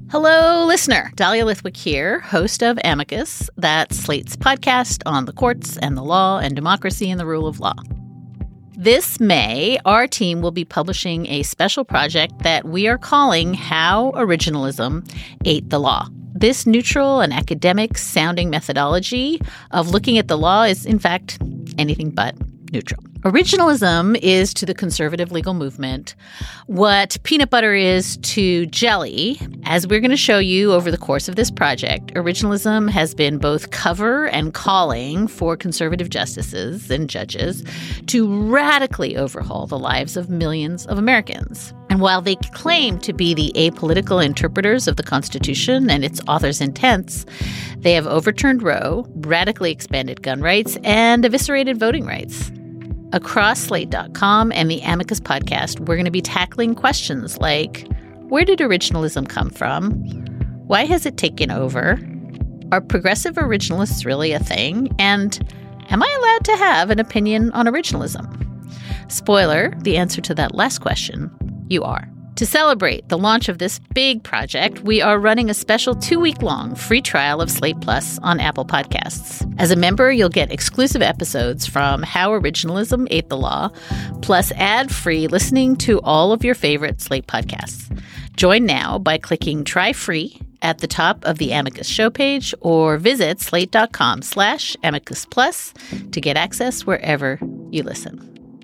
Hello, listener. Dahlia Lithwick here, host of Amicus, that's Slate's podcast on the courts and the law and democracy and the rule of law. This May, our team will be publishing a special project that we are calling How Originalism Ate the Law. This neutral and academic-sounding methodology of looking at the law is, in fact, anything but neutral. Originalism is to the conservative legal movement what peanut butter is to jelly. As we're going to show you over the course of this project, originalism has been both cover and calling for conservative justices and judges to radically overhaul the lives of millions of Americans. And while they claim to be the apolitical interpreters of the Constitution and its author's intents, they have overturned Roe, radically expanded gun rights, and eviscerated voting rights. Across Slate.com and the Amicus podcast, we're going to be tackling questions like, where did originalism come from? Why has it taken over? Are progressive originalists really a thing? And am I allowed to have an opinion on originalism? Spoiler, the answer to that last question, you are. To celebrate the launch of this big project, we are running a special 2-week-long free trial of Slate Plus on Apple Podcasts. As a member, you'll get exclusive episodes from How Originalism Ate the Law, plus ad-free listening to all of your favorite Slate podcasts. Join now by clicking Try Free at the top of the Amicus show page or visit slate.com/Amicus Plus to get access wherever you listen.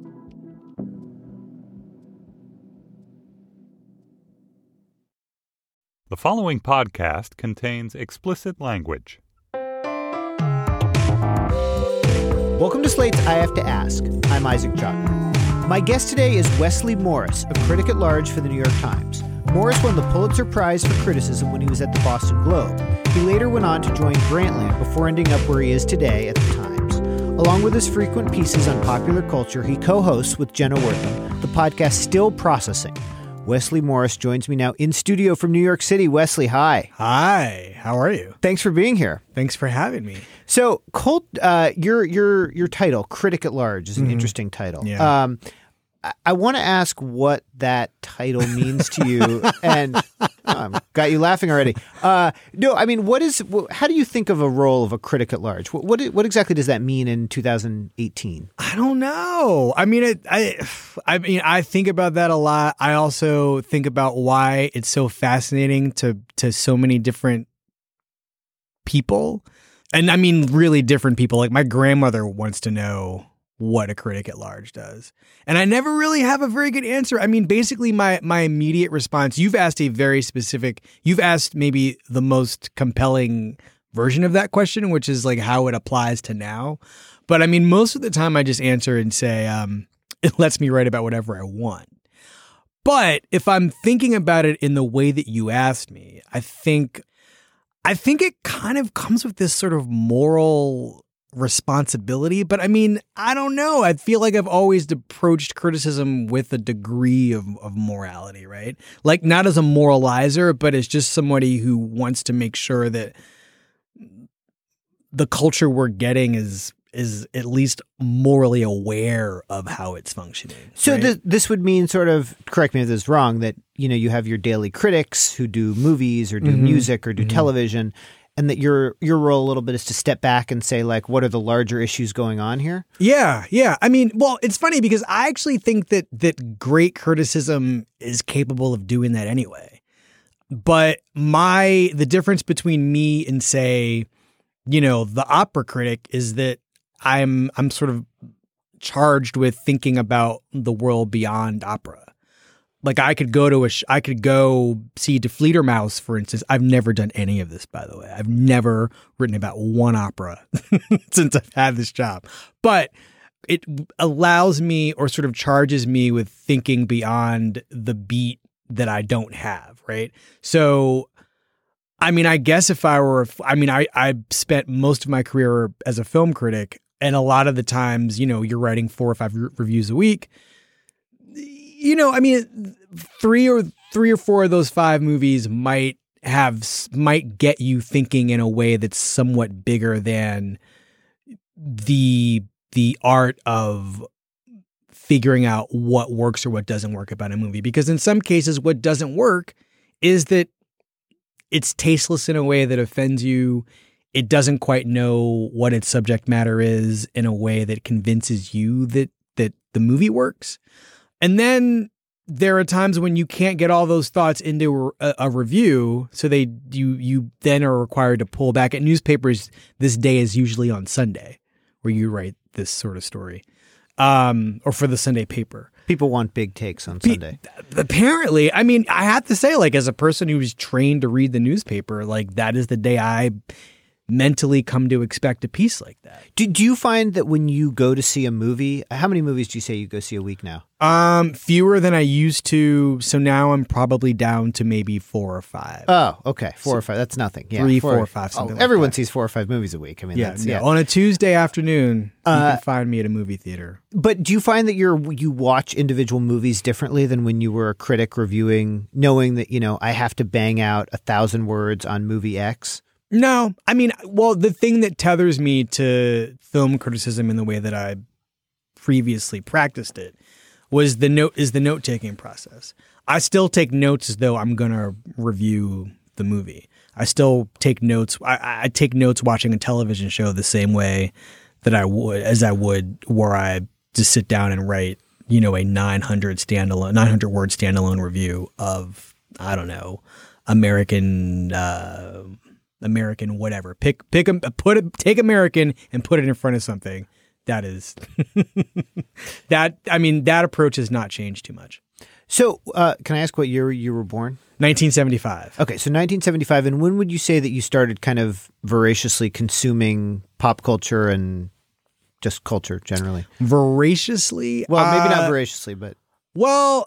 The following podcast contains explicit language. Welcome to Slate's I Have to Ask. I'm Isaac Chotiner. My guest today is Wesley Morris, a critic at large for the New York Times. Morris won the Pulitzer Prize for criticism when he was at the Boston Globe. He later went on to join Grantland before ending up where he is today at the Times. Along with his frequent pieces on popular culture, he co-hosts with Jenna Wortham the podcast Still Processing. Wesley Morris joins me now in studio from New York City. Wesley, hi. Hi. How are you? Thanks for being here. Thanks for having me. So, your title, Critic at Large, is an interesting title. Yeah. I want to ask what that title means to you, and got you laughing already. No, I mean, how do you think of a role of a critic at large? What exactly does that mean in 2018? I don't know. I mean, I think about that a lot. I also think about why it's so fascinating to so many different people, and I mean, really different people. Like my grandmother wants to know what a critic at large does. And I never really have a very good answer. I mean, basically my immediate response, you've asked maybe the most compelling version of that question, which is like how it applies to now. But I mean, most of the time I just answer and say, it lets me write about whatever I want. But if I'm thinking about it in the way that you asked me, I think it kind of comes with this sort of moral responsibility. But I mean, I don't know. I feel like I've always approached criticism with a degree of morality, right? Like not as a moralizer, but as just somebody who wants to make sure that the culture we're getting is at least morally aware of how it's functioning. So right? this would mean sort of, correct me if this is wrong, that you have your daily critics who do movies or do music or do television, and that your role a little bit is to step back and say, like, what are the larger issues going on here? Yeah. I mean, well, it's funny because I actually think that great criticism is capable of doing that anyway. But the difference between me and, say, the opera critic is that I'm sort of charged with thinking about the world beyond opera. Like I could go see Die Fledermaus, for instance. I've never done any of this, by the way. I've never written about one opera since I've had this job. But it allows me, or sort of charges me with thinking beyond the beat that I don't have, right? So, I mean, I guess I spent most of my career as a film critic, and a lot of the times, you're writing 4 or 5 reviews a week. I mean, 3 or 4 of those 5 movies might get you thinking in a way that's somewhat bigger than the art of figuring out what works or what doesn't work about a movie. Because in some cases, what doesn't work is that it's tasteless in a way that offends you. It doesn't quite know what its subject matter is in a way that convinces you that the movie works. And then there are times when you can't get all those thoughts into a review, so you then are required to pull back. At newspapers, this day is usually on Sunday, where you write this sort of story, or for the Sunday paper. People want big takes on Sunday. Apparently, I mean, I have to say, like, as a person who's trained to read the newspaper, like, that is the day I mentally come to expect a piece like that. Do you find that when you go to see a movie, how many movies do you say you go see a week now? Fewer than I used to. So now I'm probably down to maybe 4 or 5. Oh, okay. 4 or 5. That's nothing. Yeah, 3, 4 or 5. Something like everyone that. sees 4 or 5 movies a week. I mean, Yeah. On a Tuesday afternoon, you can find me at a movie theater. But do you find that you watch individual movies differently than when you were a critic reviewing, knowing that, I have to bang out 1,000 words on movie X? No, I mean, well, the thing that tethers me to film criticism in the way that I previously practiced it is the note-taking process. I still take notes as though I'm going to review the movie. I still take notes. I take notes watching a television show the same way that I would were I just sit down and write, a 900 word standalone review of, I don't know, American whatever. Take American and put it in front of something. That is that approach has not changed too much. So, can I ask what year you were born? 1975. Okay, so 1975. And when would you say that you started kind of voraciously consuming pop culture and just culture generally? Voraciously? Well, maybe not voraciously, but... Well,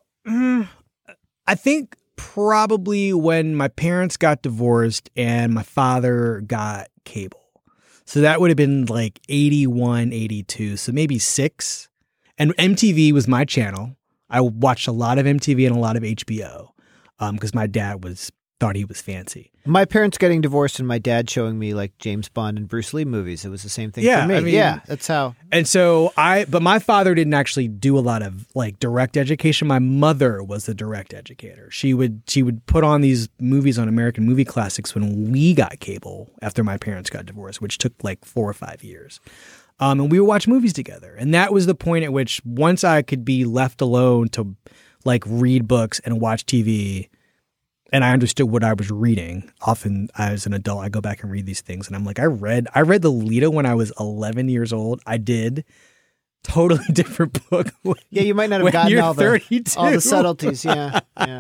I think probably when my parents got divorced and my father got cable. So that would have been like 81, 82, so maybe 6. And MTV was my channel. I watched a lot of MTV and a lot of HBO because my dad thought he was fancy. My parents getting divorced and my dad showing me like James Bond and Bruce Lee movies. It was the same thing for me. That's how. And so but my father didn't actually do a lot of like direct education. My mother was the direct educator. She would put on these movies on American Movie Classics when we got cable after my parents got divorced, which took like 4 or 5 years. And we would watch movies together. And that was the point at which once I could be left alone to like read books and watch TV, and I understood what I was reading. Often as an adult, I go back and read these things and I'm like, I read the Lolita when I was 11 years old. I did. Totally different book. Yeah, you might not have gotten all the 32. subtleties. Yeah.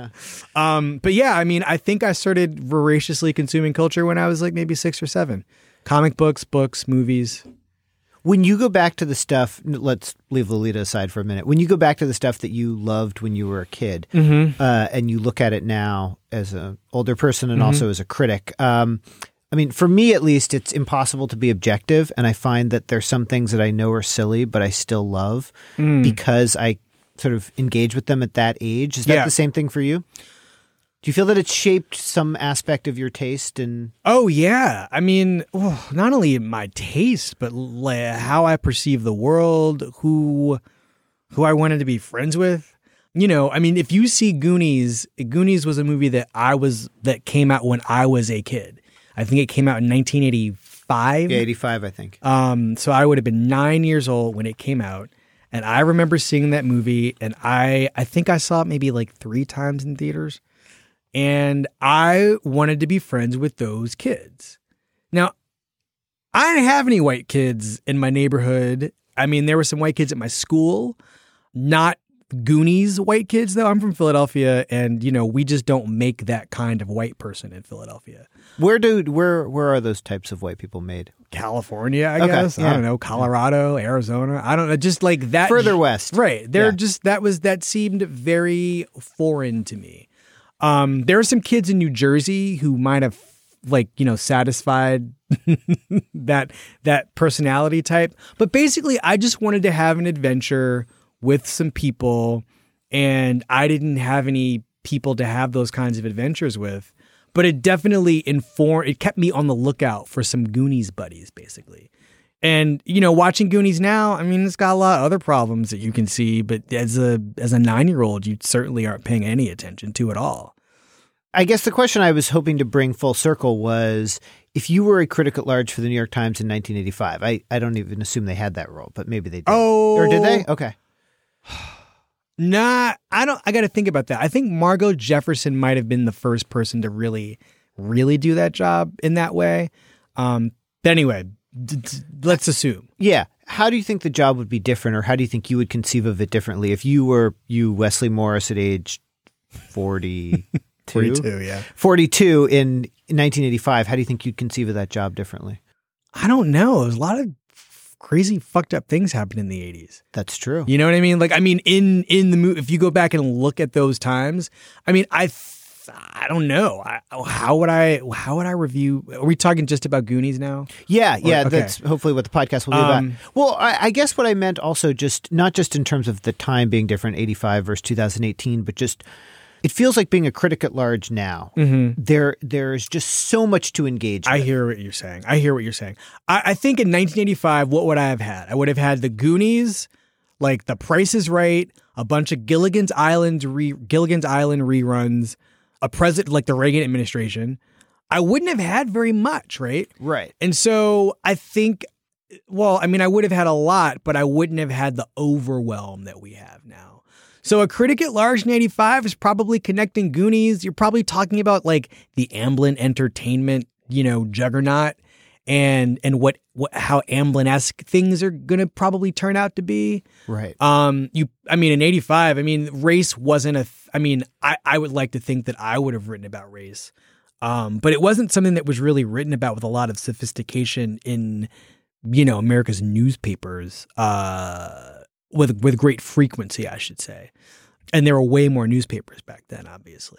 But yeah, I mean, I think I started voraciously consuming culture when I was like maybe 6 or 7. Comic books, movies. When you go back to the stuff, let's leave Lolita aside for a minute. When you go back to the stuff that you loved when you were a kid, and you look at it now as an older person and also as a critic, I mean, for me at least, it's impossible to be objective, and I find that there's some things that I know are silly, but I still love because I sort of engage with them at that age. Is that the same thing for you? Do you feel that it's shaped some aspect of your taste? Oh, yeah. I mean, not only my taste, but how I perceive the world, who I wanted to be friends with. I mean, if you see Goonies was a movie that came out when I was a kid. I think it came out in 1985. Yeah, 85, I think. So I would have been 9 years old when it came out. And I remember seeing that movie, and I think I saw it maybe like 3 times in theaters. And I wanted to be friends with those kids. Now, I didn't have any white kids in my neighborhood. I mean, there were some white kids at my school, not Goonies white kids, though. I'm from Philadelphia, and, we just don't make that kind of white person in Philadelphia. Where are those types of white people made? California, I guess. Yeah. I don't know, Colorado, Arizona. I don't know, just like that. Further west. Right. That seemed very foreign to me. There are some kids in New Jersey who might have satisfied that personality type. But basically, I just wanted to have an adventure with some people, and I didn't have any people to have those kinds of adventures with. But it definitely it kept me on the lookout for some Goonies buddies, basically. And, watching Goonies now, I mean, it's got a lot of other problems that you can see, but as a 9-year-old, you certainly aren't paying any attention to at all. I guess the question I was hoping to bring full circle was, if you were a critic at large for the New York Times in 1985, I don't even assume they had that role, but maybe they did. Oh. Or did they? Okay. Nah, I got to think about that. I think Margot Jefferson might have been the first person to really do that job in that way. But anyway, let's assume. Yeah. How do you think the job would be different, or how do you think you would conceive of it differently if you were Wesley Morris at age 42? 42, yeah. 42 in 1985. How do you think you'd conceive of that job differently? I don't know. There's a lot of crazy fucked up things happened in the 80s. That's true. You know what I mean? Like, I mean, in the movie, if you go back and look at those times, I mean, I don't know. How would I review? Are we talking just about Goonies now? Yeah. Okay. That's hopefully what the podcast will be about. Well, I guess what I meant also, just not just in terms of the time being different, 85 versus 2018, but just it feels like being a critic at large now. Mm-hmm. There's just so much to engage with. I hear what you're saying. I think in 1985, what would I have had? I would have had the Goonies, like The Price is Right, a bunch of Gilligan's Island reruns, a president like the Reagan administration. I wouldn't have had very much, right? Right. And so I think, well, I mean, I would have had a lot, but I wouldn't have had the overwhelm that we have now. So a critic at large in 85 is probably connecting Goonies. You're probably talking about like the Amblin Entertainment, juggernaut and how Amblin-esque things are going to probably turn out to be. Right. In 85, race wasn't I would like to think that I would have written about race. But it wasn't something that was really written about with a lot of sophistication in, America's newspapers, with great frequency, I should say. And there were way more newspapers back then, obviously.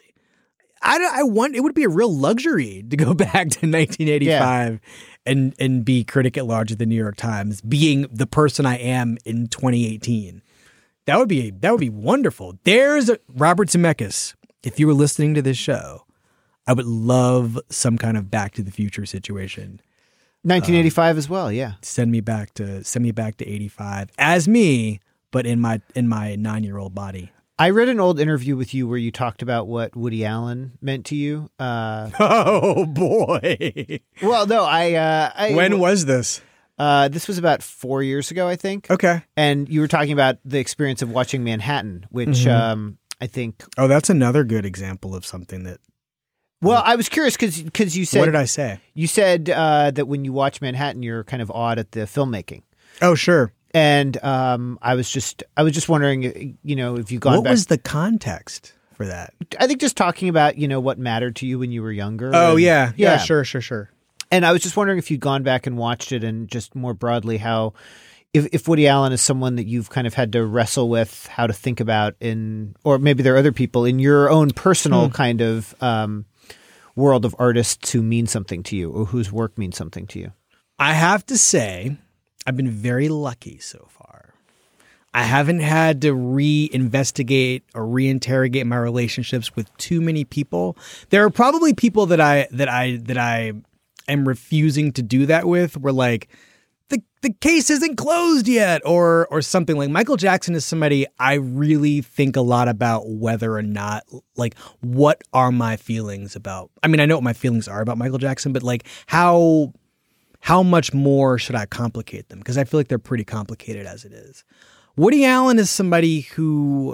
It would be a real luxury to go back to 1985 and be critic at large at the New York Times, being the person I am in 2018. That would be wonderful. There's Robert Zemeckis. If you were listening to this show, I would love some kind of Back to the Future situation. 1985 as well, yeah. Send me back to 85 as me, but in my 9-year-old body. I read an old interview with you where you talked about what Woody Allen meant to you. Oh boy! Well, no, when was this? This was about 4 years ago, I think. Okay. And you were talking about the experience of watching Manhattan, which I think. Oh, that's another good example of something that. Well, I was curious because you said. What did I say? You said that when you watch Manhattan, you're kind of awed at the filmmaking. Oh, sure. And I was just wondering, if you've gone back. What was the context for that? I think just talking about, what mattered to you when you were younger. Oh, yeah. Sure. And I was just wondering if you'd gone back and watched it, and just more broadly how, if Woody Allen is someone that you've kind of had to wrestle with how to think about or maybe there are other people in your own personal kind of world of artists who mean something to you or whose work means something to you. I have to say, I've been very lucky so far. I haven't had to reinvestigate or reinterrogate my relationships with too many people. There are probably people that I am refusing to do that with. Where like the case isn't closed yet, or something. Like Michael Jackson is somebody I really think a lot about whether or not, like, what are my feelings about. I mean, I know what my feelings are about Michael Jackson, but like how much more should I complicate them? Because I feel like they're pretty complicated as it is. Woody Allen is somebody who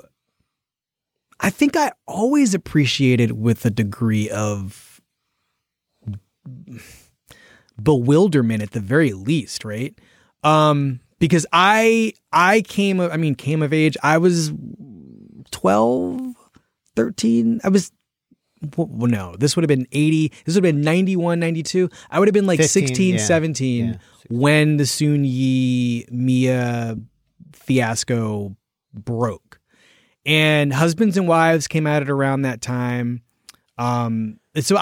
I think I always appreciated with a degree of bewilderment at the very least, right? Because I came of age. I was 12, 13. This would have been 80. This would have been 91, 92. I would have been like 15, 16, 17 when the Soon Yi Mia fiasco broke. And Husbands and Wives came out at around that time. So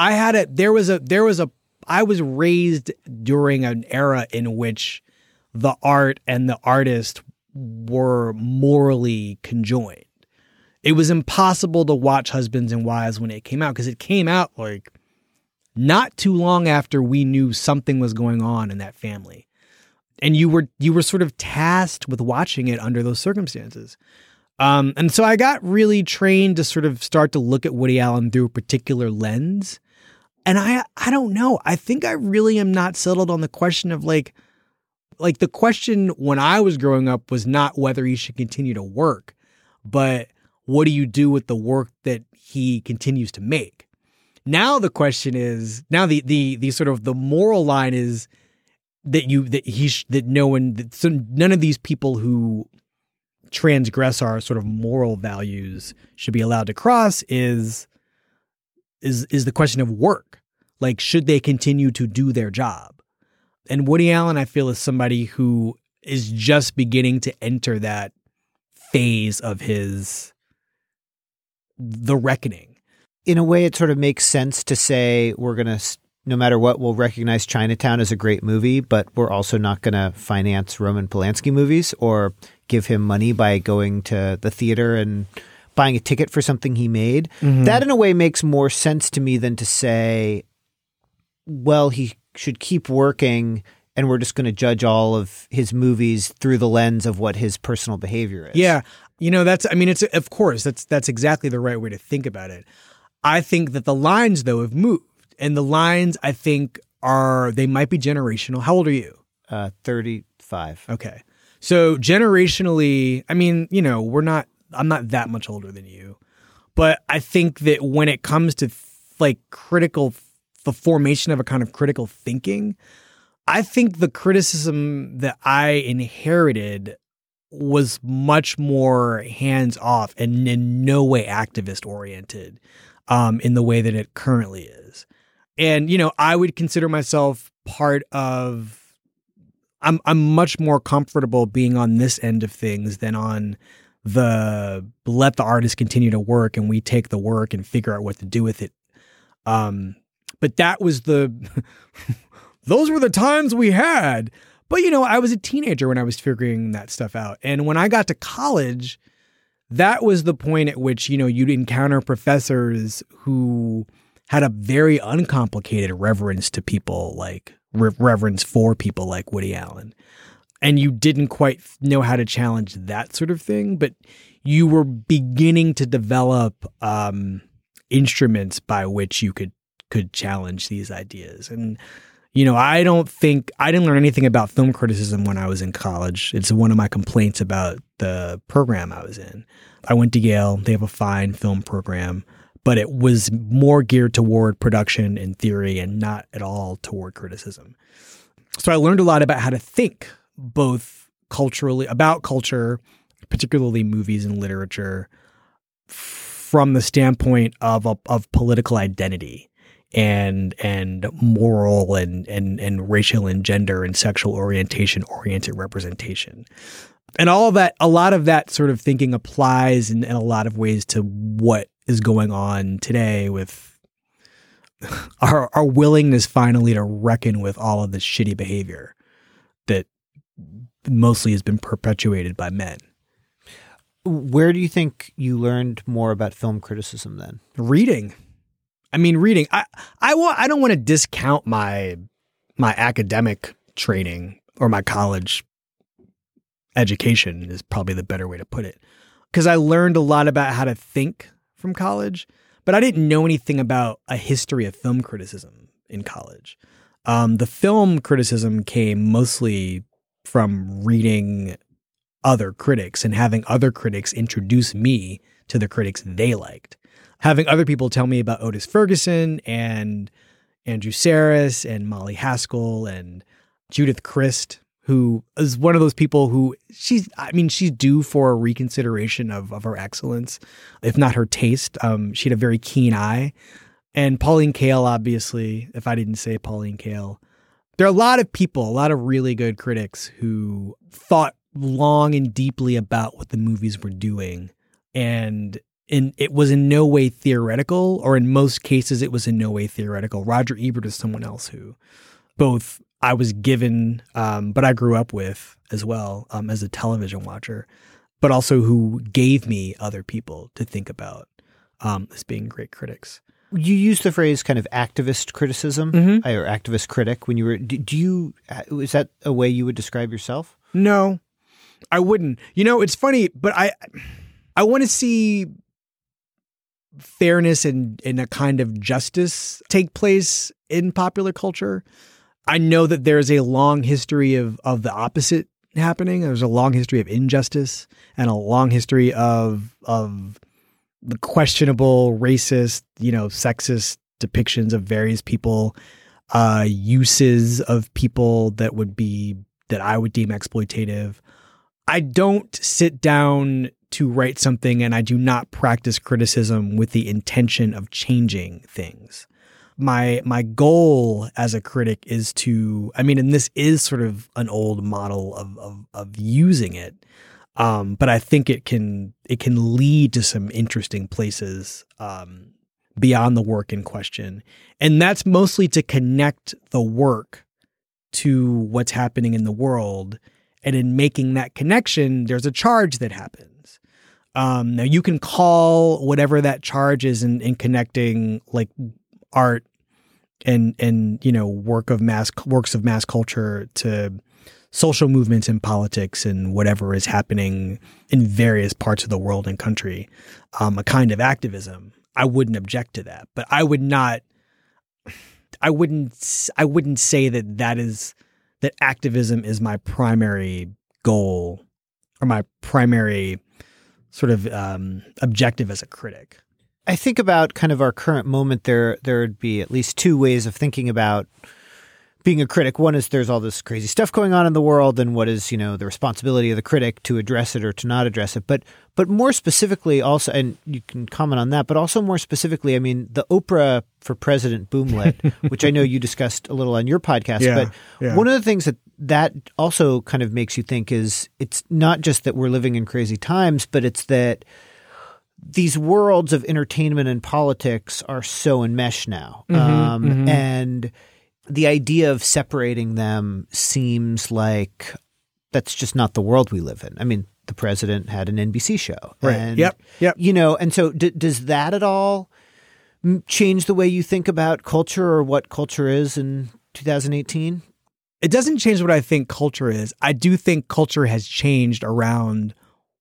I was raised during an era in which the art and the artist were morally conjoined. It was impossible to watch Husbands and Wives when it came out, because it came out like not too long after we knew something was going on in that family. And you were sort of tasked with watching it under those circumstances. And so I got really trained to sort of start to look at Woody Allen through a particular lens. And I don't know. I think I really am not settled on the question of like the question when I was growing up was not whether he should continue to work, but what do you do with the work that he continues to make? Now the question is, now the sort of the moral line is that none of these people who transgress our sort of moral values should be allowed to cross is the question of work. Like, should they continue to do their job? And Woody Allen, I feel, is somebody who is just beginning to enter that phase of the reckoning. In a way, it sort of makes sense to say we're going to, no matter what, we'll recognize Chinatown as a great movie, but we're also not going to finance Roman Polanski movies or give him money by going to the theater and buying a ticket for something he made. Mm-hmm. That, in a way, makes more sense to me than to say, well, he should keep working and we're just going to judge all of his movies through the lens of what his personal behavior is. Yeah. It's of course, that's exactly the right way to think about it. I think that the lines, though, have moved. And the lines, I think, they might be generational. How old are you? 35. Okay. So generationally, I'm not that much older than you. But I think that when it comes to the formation of a kind of critical thinking, I think the criticism that I inherited was much more hands-off and in no way activist-oriented in the way that it currently is. And, I would consider myself part of I'm much more comfortable being on this end of things than on the let the artist continue to work and we take the work and figure out what to do with it. But that was those were the times we had. But, I was a teenager when I was figuring that stuff out. And when I got to college, that was the point at which, you'd encounter professors who had a very uncomplicated reverence to people like reverence for people like Woody Allen. And you didn't quite know how to challenge that sort of thing, but you were beginning to develop instruments by which you could challenge these ideas. And, I didn't learn anything about film criticism when I was in college. It's one of my complaints about the program I was in. I went to Yale. They have a fine film program, but it was more geared toward production and theory and not at all toward criticism. So I learned a lot about how to think both culturally, about culture, particularly movies and literature, from the standpoint of political identity and moral and racial and gender and sexual oriented representation. And all of that, a lot of that sort of thinking applies in a lot of ways to what is going on today with our willingness finally to reckon with all of this shitty behavior that mostly has been perpetuated by men. Where do you think you learned more about film criticism then? Reading. I don't want to discount my academic training or my college education is probably the better way to put it. Because I learned a lot about how to think from college, but I didn't know anything about a history of film criticism in college. The film criticism came mostly from reading other critics and having other critics introduce me to the critics they liked. Having other people tell me about Otis Ferguson and Andrew Sarris and Molly Haskell and Judith Crist, who is one of those people who she's due for a reconsideration of her excellence, if not her taste. She had a very keen eye. And Pauline Kael, obviously, if I didn't say Pauline Kael. There are a lot of people, a lot of really good critics who thought long and deeply about what the movies were doing. And it was in no way theoretical, or in most cases, it was in no way theoretical. Roger Ebert is someone else who both I was given, but I grew up with as well as a television watcher, but also who gave me other people to think about as being great critics. You used the phrase kind of activist criticism or activist critic when you were, is that a way you would describe yourself? No, I wouldn't. It's funny, but I want to see fairness and a kind of justice take place in popular culture. I know that there's a long history of the opposite happening. There's a long history of injustice and a long history of the questionable, racist, sexist depictions of various people, uses of people that I would deem exploitative. I don't sit down to write something and I do not practice criticism with the intention of changing things. My goal as a critic is to, and this is sort of an old model of using it, but I think it can lead to some interesting places beyond the work in question. And that's mostly to connect the work to what's happening in the world. And in making that connection, there's a charge that happens. Now you can call whatever that charge is in connecting like art and works of mass culture to social movements and politics and whatever is happening in various parts of the world and country, a kind of activism. I wouldn't object to that, but I wouldn't say that activism is my primary goal or my primary sort of objective as a critic. I think about kind of our current moment. There would be at least two ways of thinking about being a critic. One is there's all this crazy stuff going on in the world, and what is, the responsibility of the critic to address it or to not address it. But more specifically also, and you can comment on that, but also more specifically, the Oprah for President boomlet, which I know you discussed a little on your podcast. But one of the things that also kind of makes you think is it's not just that we're living in crazy times, but it's that these worlds of entertainment and politics are so enmeshed now. And the idea of separating them seems like that's just not the world we live in. The president had an NBC show. Right. And, Yep. And so does that at all change the way you think about culture or what culture is in 2018? It doesn't change what I think culture is. I do think culture has changed around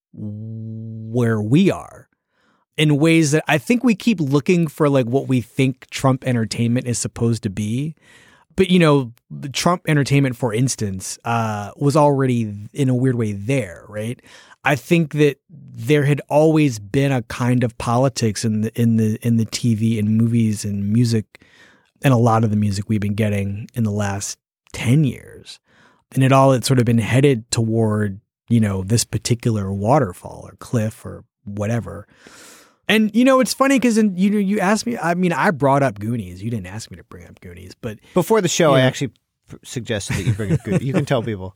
where we are in ways that I think we keep looking for like what we think Trump entertainment is supposed to be. But, the Trump entertainment, for instance, was already in a weird way there, right? I think that there had always been a kind of politics in the TV and movies and music and a lot of the music we've been getting in the last 10 years. And it sort of been headed toward, this particular waterfall or cliff or whatever. And, it's funny because you asked me, I brought up Goonies. You didn't ask me to bring up Goonies, but before the show, I actually suggested that you bring up Goonies. You can tell people.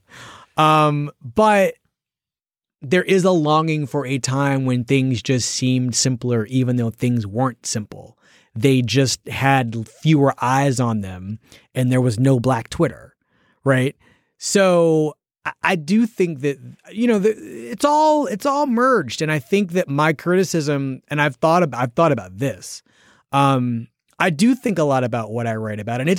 But there is a longing for a time when things just seemed simpler, even though things weren't simple. They just had fewer eyes on them and there was no Black Twitter, right? So I do think that, it's all merged. And I think that my criticism, and I've thought about this, I do think a lot about what I write about, and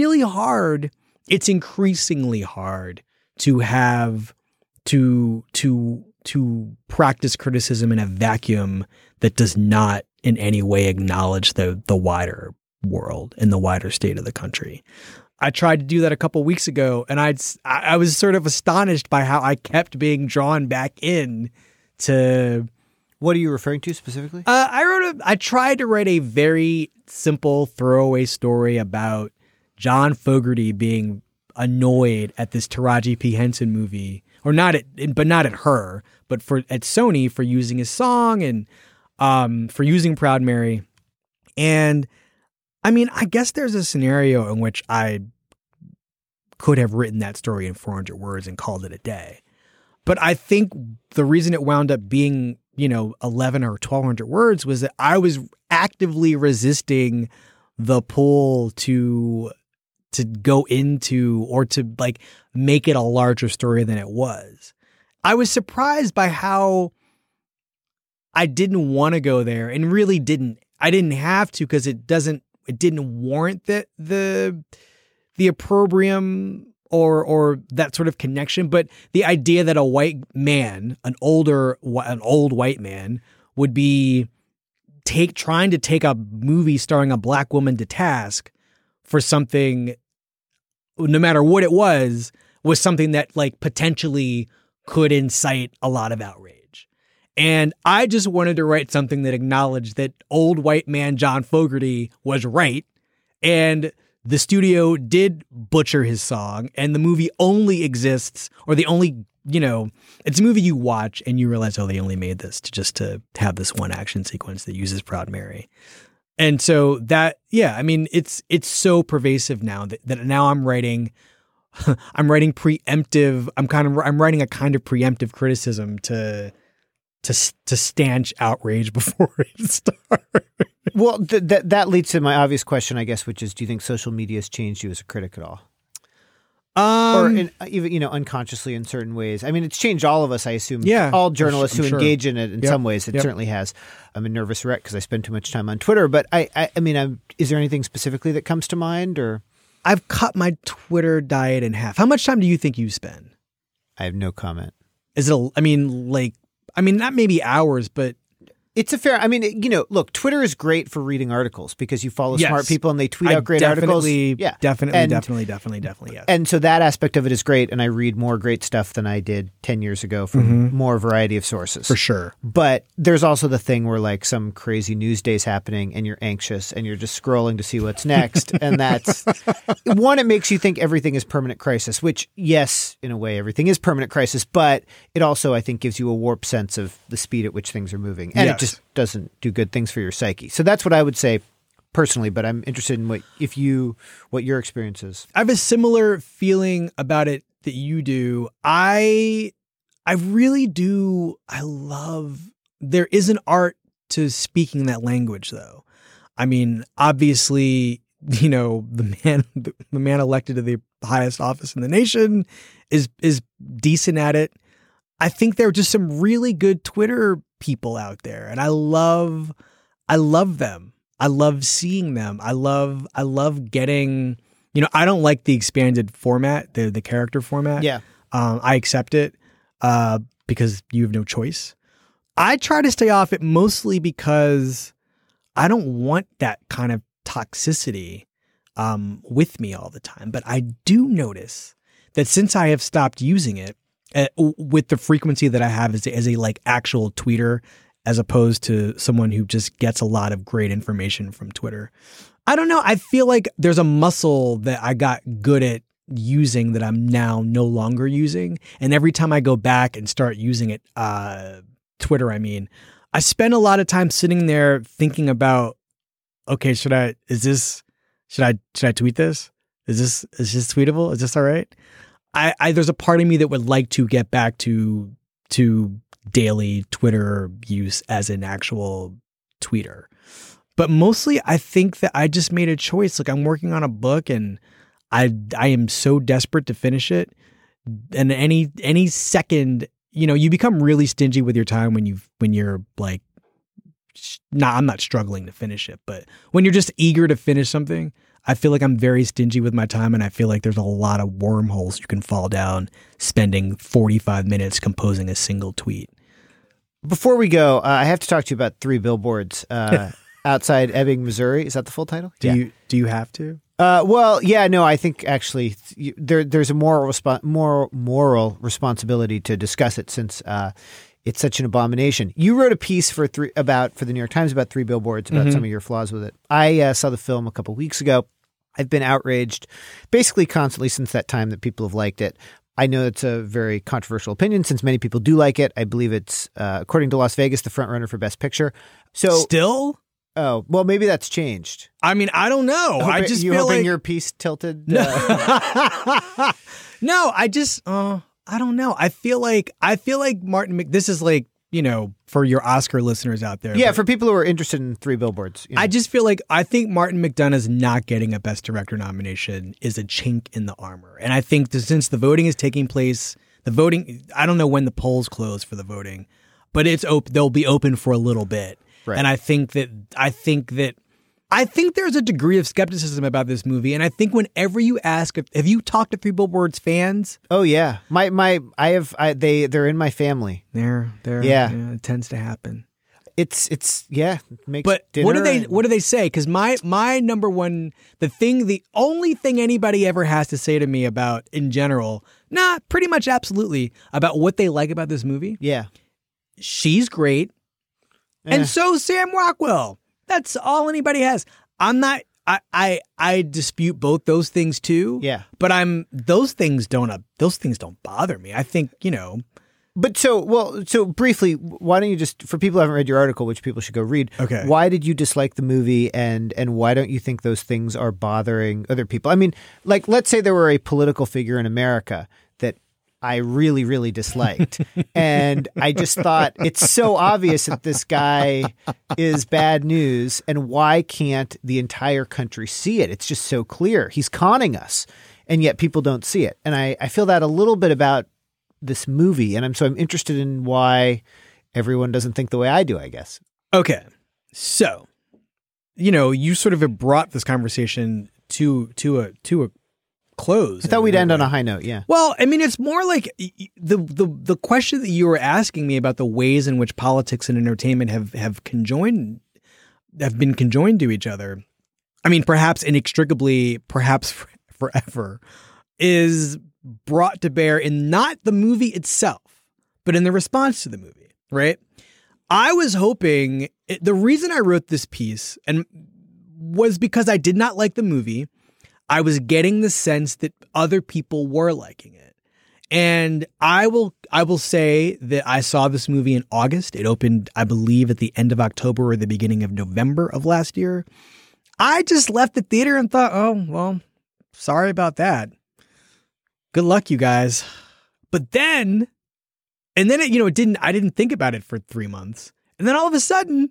it's increasingly hard to have to practice criticism in a vacuum that does not in any way acknowledge the wider world and the wider state of the country. I tried to do that a couple weeks ago, and I was sort of astonished by how I kept being drawn back in to. What are you referring to specifically? I tried to write a very simple throwaway story about John Fogerty being annoyed at this Taraji P. Henson movie, or not at her, but at Sony for using his song and for using Proud Mary, and. I guess there's a scenario in which I could have written that story in 400 words and called it a day. But I think the reason it wound up being, 11 or 1,200 words was that I was actively resisting the pull to go into or to like make it a larger story than it was. I was surprised by how I didn't want to go there and really I didn't have to because it didn't warrant the opprobrium or that sort of connection, but the idea that a white man, an old white man, would be trying to take a movie starring a black woman to task for something, no matter what it was something that like potentially could incite a lot of outrage. And I just wanted to write something that acknowledged that old white man John Fogerty was right. And the studio did butcher his song, and the movie only exists, or the only, it's a movie you watch and you realize, oh, they only made this to have this one action sequence that uses Proud Mary. And so that, it's so pervasive now that now I'm writing preemptive. I'm writing a kind of preemptive criticism to stanch outrage before it starts. Well, that leads to my obvious question, I guess, which is, do you think social media has changed you as a critic at all? Or even unconsciously in certain ways. I mean, it's changed all of us, I assume. Yeah, all journalists I'm who sure. engage in it in some ways. It certainly has. I'm a nervous wreck because I spend too much time on Twitter. But I mean, is there anything specifically that comes to mind? Or I've cut my Twitter diet in half. How much time do you think you spend? I have no comment. Is it? Not maybe hours, but. It's a fair. I mean, look, Twitter is great for reading articles because you follow smart people and they tweet out great articles. Yeah, definitely. Yes. And so that aspect of it is great. And I read more great stuff than I did 10 years ago from more variety of sources. For sure. But there's also the thing where like some crazy news day's happening and you're anxious and you're just scrolling to see what's next. And that's one, it makes you think everything is permanent crisis, which yes, in a way, everything is permanent crisis. But it also, I think, gives you a warped sense of the speed at which things are moving. And it just doesn't do good things for your psyche. So that's what I would say personally, but I'm interested in what your experience is. I have a similar feeling about it that you do. I really do. There is an art to speaking that language though. I mean, obviously, the man elected to the highest office in the nation is decent at it. I think there are just some really good Twitter people out there, and I love them. I love seeing them. I love getting, I don't like the expanded format, the character format. Yeah. I accept it because you have no choice. I try to stay off it mostly because I don't want that kind of toxicity with me all the time. But I do notice that since I have stopped using it, with the frequency that I have as a like actual tweeter, as opposed to someone who just gets a lot of great information from Twitter. I don't know. I feel like there's a muscle that I got good at using that I'm now no longer using. And every time I go back and start using it, Twitter, I spend a lot of time sitting there thinking about, okay, should I tweet this? Is this tweetable? Is this all right? There's a part of me that would like to get back to daily Twitter use as an actual tweeter. But mostly I think that I just made a choice. Like I'm working on a book and I am so desperate to finish it. And any second, you become really stingy with your time when you're like, I'm not struggling to finish it, but when you're just eager to finish something, I feel like I'm very stingy with my time, and I feel like there's a lot of wormholes you can fall down spending 45 minutes composing a single tweet. Before we go, I have to talk to you about 3 billboards outside Ebbing, Missouri. Is that the full title? Do you have to? Well, yeah, no, I think actually there's a moral responsibility to discuss it since it's such an abomination. You wrote a piece for the New York Times about 3 billboards, about some of your flaws with it. I saw the film a couple weeks ago. I've been outraged basically constantly since that time that people have liked it. I know it's a very controversial opinion since many people do like it. I believe it's, according to Las Vegas, the front runner for Best Picture. So still? Oh, well, maybe that's changed. I don't know. I just feel like your piece tilted. No, I just I don't know. I feel like Martin this is like, for your Oscar listeners out there. Yeah, for people who are interested in 3 billboards. I just feel like I think Martin McDonagh's not getting a Best Director nomination is a chink in the armor. And I think that since the voting is taking place, I don't know when the polls close for the voting, but they'll be open for a little bit. Right. And I think that I think there's a degree of skepticism about this movie, and I think whenever you ask, have you talked to Three Billboards fans? Oh yeah, they're in my family. Yeah, it tends to happen. It's makes. But dinner what do they say? Because my number one, the only thing anybody ever has to say to me about in general, pretty much absolutely about what they like about this movie. Yeah, she's great, and so Sam Rockwell. That's all anybody has. I'm not. I dispute both those things too. Yeah, but those things don't bother me. I think But so briefly, why don't you just, for people who haven't read your article, which people should go read, okay, why did you dislike the movie and why don't you think those things are bothering other people? I mean, like, let's say there were a political figure in America that I really, really disliked. And I just thought it's so obvious that this guy is bad news. And why can't the entire country see it? It's just so clear. He's conning us. And yet people don't see it. And I feel that a little bit about this movie. And I'm interested in why everyone doesn't think the way I do, I guess. Okay. So, you sort of have brought this conversation to a close. I thought we'd end on a high note. Yeah. Well, I mean, it's more like the question that you were asking me about the ways in which politics and entertainment have been conjoined to each other. I mean, perhaps inextricably, perhaps forever, is brought to bear in not the movie itself, but in the response to the movie, right? I was hoping, the reason I wrote this piece was because I did not like the movie. I was getting the sense that other people were liking it. And I will say that I saw this movie in August. It opened, I believe, at the end of October or the beginning of November of last year. I just left the theater and thought, oh, well, sorry about that. Good luck, you guys. But then, I didn't think about it for 3 months. And then all of a sudden,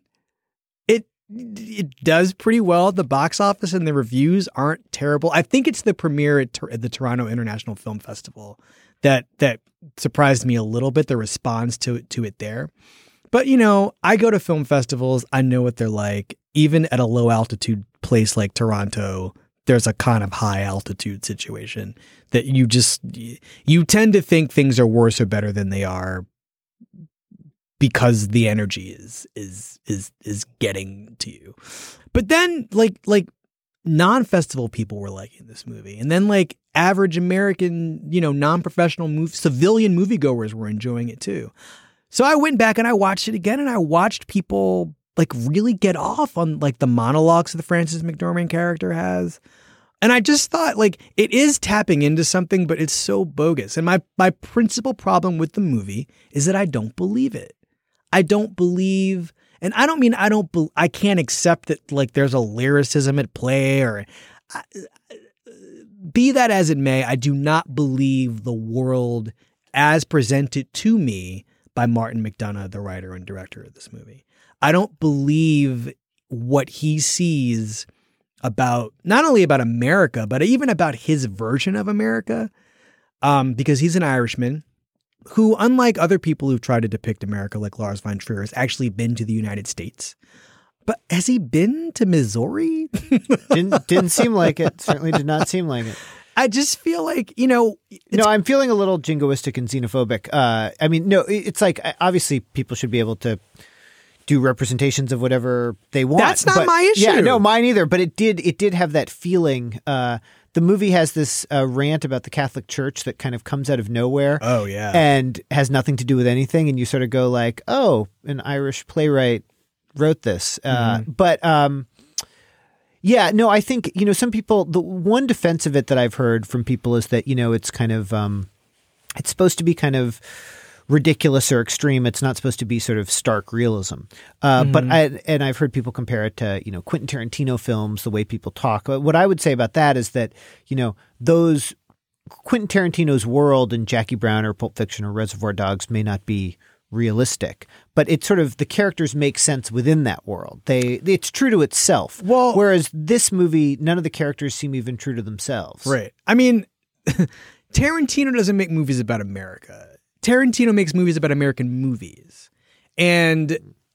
it does pretty well at the box office and the reviews aren't terrible. I think it's the premiere at the Toronto International Film Festival that surprised me a little bit, the response to it there. But, I go to film festivals. I know what they're like. Even at a low altitude place like Toronto, there's a kind of high altitude situation that you tend to think things are worse or better than they are because the energy is getting to you. But then like non-festival people were liking this movie. And then like average American, non-professional civilian moviegoers were enjoying it too. So I went back and I watched it again and I watched people like really get off on like the monologues that the Frances McDormand character has. And I just thought like it is tapping into something, but it's so bogus. And my principal problem with the movie is that I don't believe it. I don't believe, and I don't mean I can't accept that like there's a lyricism at play or be that as it may, I do not believe the world as presented to me by Martin McDonagh, the writer and director of this movie. I don't believe what he sees about, not only about America, but even about his version of America, because he's an Irishman who, unlike other people who've tried to depict America like Lars von Trier, has actually been to the United States. But has he been to Missouri? Didn't seem like it. Certainly did not seem like it. I just feel like, No, I'm feeling a little jingoistic and xenophobic. I mean, no, it's like, obviously people should be able to do representations of whatever they want. That's not my issue. Yeah, no, mine either. But it did have that feeling. The movie has this rant about the Catholic Church that kind of comes out of nowhere. Oh, yeah. And has nothing to do with anything. And you sort of go like, oh, an Irish playwright wrote this. But yeah, no, I think, some people, the one defense of it that I've heard from people is that, it's kind of, it's supposed to be kind of ridiculous or extreme. It's not supposed to be sort of stark realism. But I've heard people compare it to, Quentin Tarantino films, the way people talk. What I would say about that is that, those Quentin Tarantino's world in Jackie Brown or Pulp Fiction or Reservoir Dogs may not be realistic, but it's sort of the characters make sense within that world. It's true to itself. Well, whereas this movie, none of the characters seem even true to themselves. Right. I mean, Tarantino doesn't make movies about America. Tarantino makes movies about American movies. And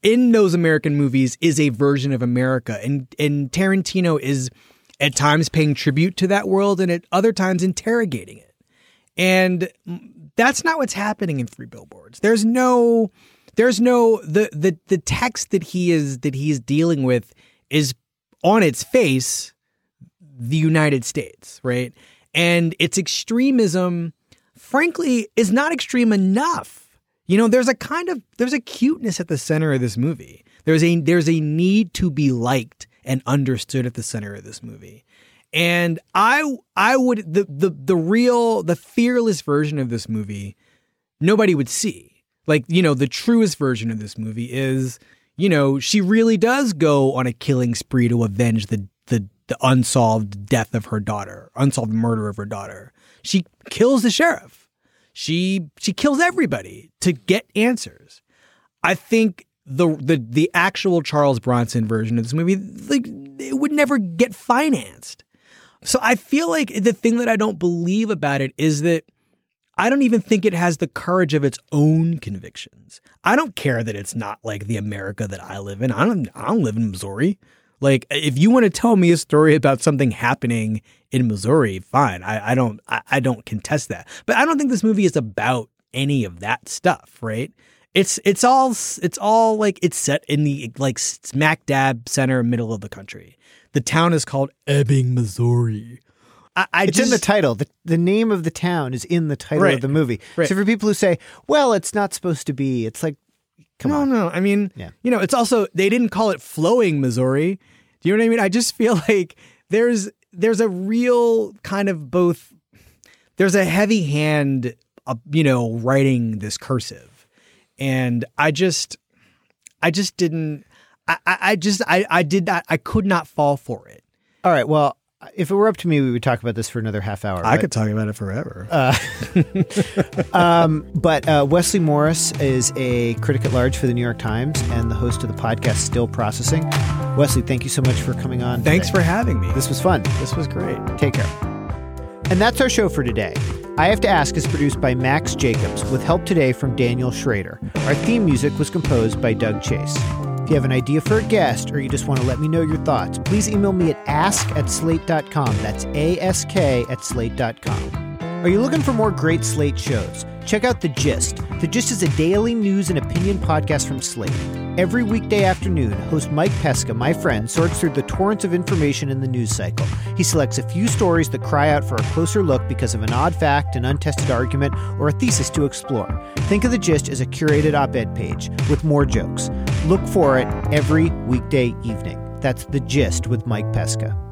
in those American movies is a version of America. And Tarantino is at times paying tribute to that world and at other times interrogating it. And that's not what's happening in Three Billboards. There's no the text that he is dealing with is on its face the United States, right? And its extremism, frankly, is not extreme enough. You know, there's a cuteness at the center of this movie. There's a need to be liked and understood at the center of this movie. And I would the fearless version of this movie, nobody would see. Like, you know, the truest version of this movie is, you know, she really does go on a killing spree to avenge the unsolved death of her daughter, unsolved murder of her daughter. She kills the sheriff. She kills everybody to get answers. I think the actual Charles Bronson version of this movie, like, it would never get financed. So I feel like the thing that I don't believe about it is that I don't even think it has the courage of its own convictions. I don't care that it's not like the America that I live in. I don't live in Missouri. Like, if you want to tell me a story about something happening in Missouri, fine. I don't contest that. But I don't think this movie is about any of that stuff, right? It's all like it's set in the like smack dab center middle of the country. The town is called Ebbing, Missouri. It's in the title. The name of the town is in the title of the movie. Right. So for people who say, well, it's not supposed to be, it's like, come on. No. I mean, you know, it's also, they didn't call it Flowing, Missouri. Do you know what I mean? I just feel like there's a real kind of both, there's a heavy hand, you know, writing this cursive. And I could not fall for it. All right. Well, if it were up to me, we would talk about this for another half hour. I could talk about it forever. But Wesley Morris is a critic at large for the New York Times and the host of the podcast Still Processing. Wesley, thank you so much for coming on. Thanks for having me. This was fun. This was great. Take care. And that's our show for today. I Have to Ask is produced by Max Jacobs with help today from Daniel Schrader. Our theme music was composed by Doug Chase. If you have an idea for a guest or you just want to let me know your thoughts, please email me at ask@slate.com. That's ask@slate.com. Are you looking for more great Slate shows? Check out The Gist. The Gist is a daily news and opinion podcast from Slate. Every weekday afternoon, host Mike Pesca, my friend, sorts through the torrents of information in the news cycle. He selects a few stories that cry out for a closer look because of an odd fact, an untested argument, or a thesis to explore. Think of The Gist as a curated op-ed page with more jokes. Look for it every weekday evening. That's The Gist with Mike Pesca.